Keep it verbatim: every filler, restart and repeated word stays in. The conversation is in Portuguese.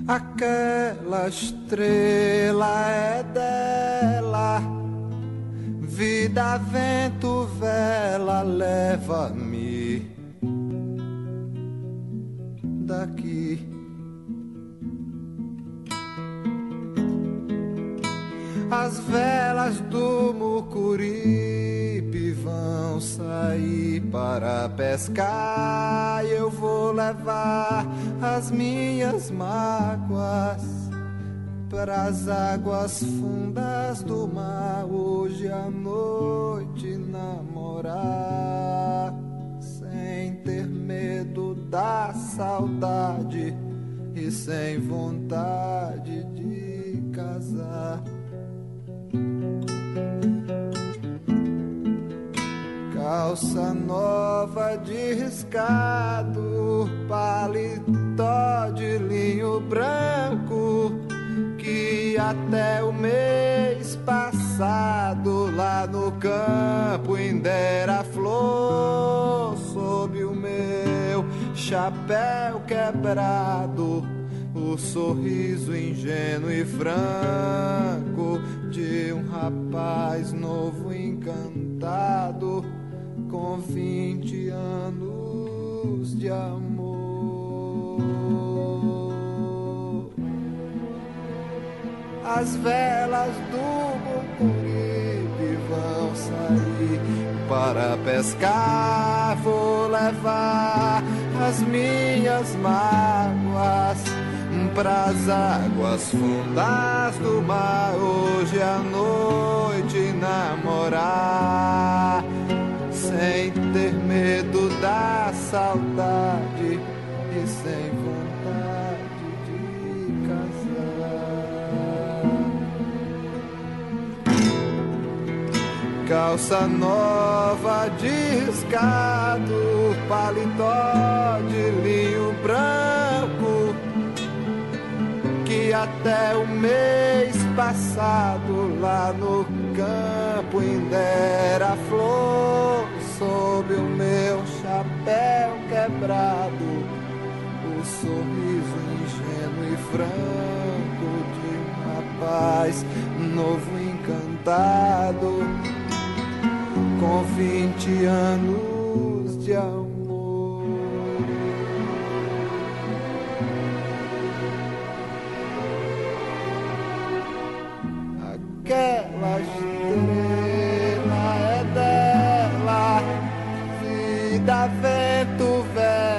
Aquela estrela é dela, vida, vento, vela, leva-me daqui. As velas do Mucuripe vão sair para pescar e eu vou levar as minhas mágoas para as águas fundas do mar. Hoje à noite namorar sem ter medo da saudade e sem vontade de casar. Calça nova de riscado, paletó de linho branco, que até o mês passado lá no campo ainda era flor. Sob o meu chapéu quebrado, o sorriso ingênuo e franco de um rapaz novo encantado com vinte anos de amor. As velas do Mucuripe vão sair para pescar, vou levar as minhas mágoas pras águas fundas do mar. Hoje à noite namorar sem ter medo da saudade e sem vontade de casar. Calça nova de riscado, paletó de linho branco, que até o mês passado lá no campo ainda era flor. Sob o meu chapéu quebrado, o sorriso ingênuo e franco de um rapaz novo encantado com vinte anos de amor. Aquela estrela é dela, vida, vento, vela,